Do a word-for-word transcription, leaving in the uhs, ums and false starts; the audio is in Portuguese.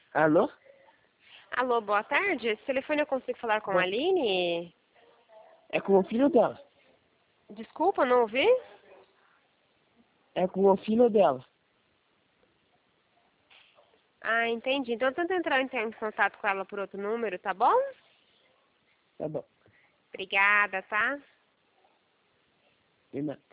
Alô? Alô, boa tarde. Esse telefone eu consigo falar com a Boa- Aline? É com o filho dela. Desculpa, não ouvi? É com o filho dela. Ah, entendi. Então tenta entrar em em contato com ela por outro número, tá bom? Tá bom. Obrigada, tá? De nada.